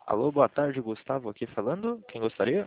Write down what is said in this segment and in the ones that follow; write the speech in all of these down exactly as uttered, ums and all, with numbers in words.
Alô, boa tarde, Gustavo aqui falando. Quem gostaria?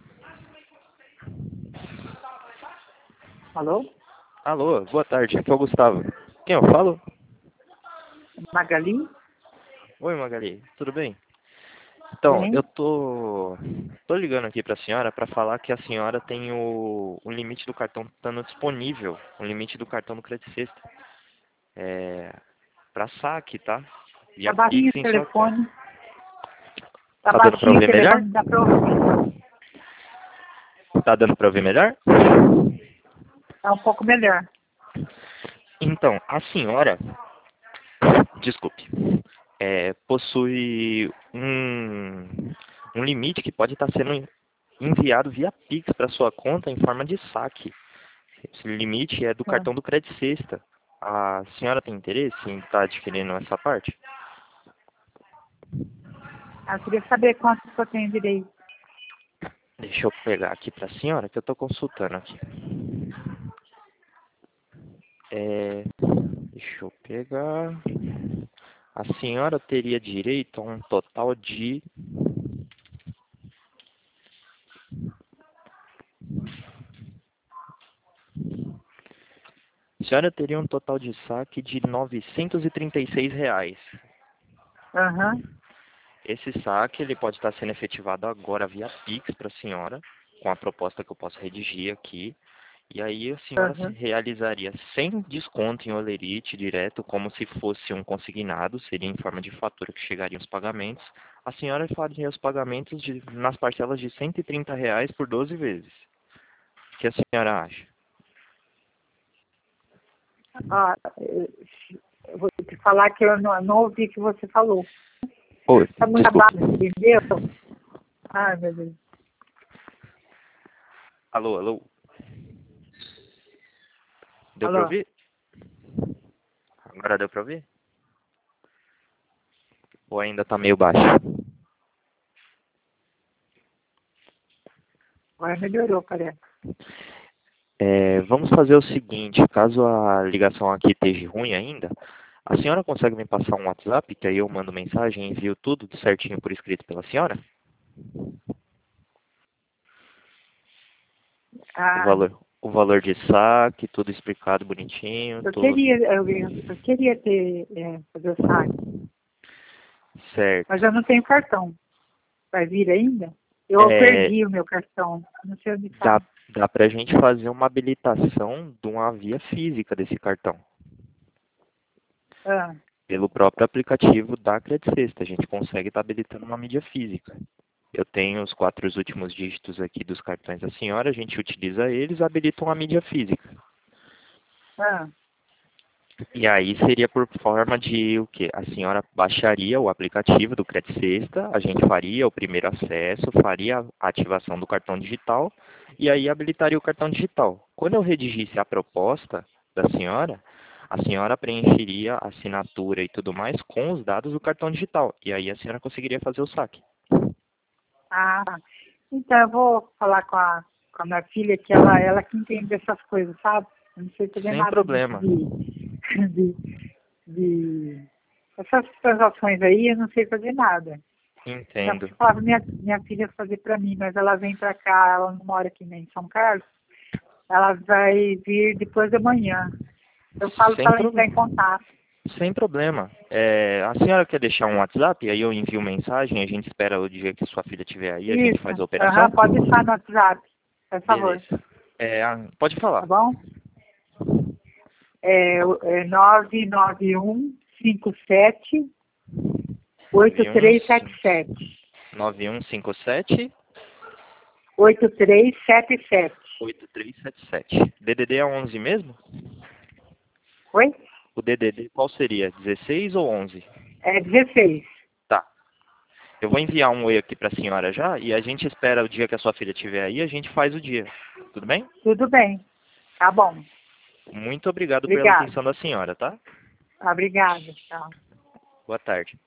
Alô? Alô, boa tarde, aqui é o Gustavo. Quem eu falo? Magali? Oi, Magali, tudo bem? Então, eu Bem? tô, tô ligando aqui pra senhora para falar que a senhora tem o, o limite do cartão estando disponível, o limite do cartão do Credit Sexta, é, para saque, tá? Tá Via baixinho Pix o em sua conta. telefone. Tá Tá dando pra baixinho o ouvir melhor? telefone, não dá pra ouvir. Tá dando pra ouvir melhor? Tá um pouco melhor. Então, a senhora, desculpe, é, possui um, um limite que pode estar sendo enviado via Pix para sua conta em forma de saque. Esse limite é do Ah, cartão do Credit Sexta. A senhora tem interesse em estar adquirindo essa parte? Ah, eu queria saber quanto que eu tenho direito. Deixa eu pegar aqui para a senhora que eu estou consultando aqui. É, deixa eu pegar. A senhora teria direito a um total de A senhora teria um total de saque de novecentos e trinta e seis reais. Aham, Esse saque ele pode estar sendo efetivado agora via Pix para a senhora, com a proposta que eu posso redigir aqui. E aí a senhora se aham. realizaria sem desconto em holerite direto, como se fosse um consignado, seria em forma de fatura que chegariam os pagamentos. A senhora faria os pagamentos de, nas parcelas de cento e trinta reais por doze vezes. O que a senhora acha? Ah, eh, eu vou te falar que eu não, não ouvi o que você falou. Oi, Tá muito desculpe. abaixo, entendeu? Ai, meu Deus. Alô, alô? Deu para Alô? ouvir? Agora deu para ouvir? Ou ainda está meio baixo? Agora melhorou, parece. É, vamos fazer o seguinte, caso a ligação aqui esteja ruim ainda, a senhora consegue me passar um WhatsApp, que aí eu mando mensagem e envio tudo certinho por escrito pela senhora? O Ah, valor, o valor de saque, tudo explicado bonitinho, eu tudo queria, eu, eu queria ter, é, fazer o saque, certo. mas eu não tenho cartão. Vai vir ainda? Eu É, perdi o meu cartão. Não sei onde está. dá, dá pra gente fazer uma habilitação de uma via física desse cartão, Ah, pelo próprio aplicativo da Credit Sexta. A gente consegue estar habilitando uma mídia física. Eu tenho os quatro últimos dígitos aqui dos cartões da senhora, a gente utiliza eles, habilita uma mídia física. ah, E aí seria por forma de o quê? A senhora baixaria o aplicativo do Credit Sexta, a gente faria o primeiro acesso, faria a ativação do cartão digital e aí habilitaria o cartão digital. Quando eu redigisse a proposta da senhora, a senhora preencheria a assinatura e tudo mais com os dados do cartão digital. E aí a senhora conseguiria fazer o saque. ah. Então, eu vou falar com a, com a minha filha, que ela, ela que entende dessas coisas, sabe? Eu não sei fazer Sem nada disso problema. de, de, de... Essas transações aí, eu não sei fazer nada. Já Entendo. falava minha, minha filha fazer para mim, mas ela vem para cá, ela não mora aqui nem em São Carlos. Ela vai vir depois da manhã. Eu falo Sem para ela entrar em problema. contato. Sem problema. É, a senhora quer deixar um WhatsApp? Aí eu envio mensagem, a gente espera o dia que sua filha estiver aí, a gente Isso. faz a Aham, operação? pode deixar no WhatsApp, por favor. Beleza. É, ah, pode Tá falar. bom? É, é nove nove um cinco sete oito três sete sete. nove um cinco sete oito três sete sete. oito três sete sete. D D D é onze mesmo? Oi? O D D D qual seria? dezesseis ou onze? É dezesseis. Tá. Eu vou enviar um oi aqui para a senhora já e a gente espera o dia que a sua filha estiver aí, a gente faz o dia. Tudo bem? Tudo bem. Tá bom. Muito obrigado pela Obrigada. atenção da senhora, tá? Obrigada. Tchau. Boa tarde.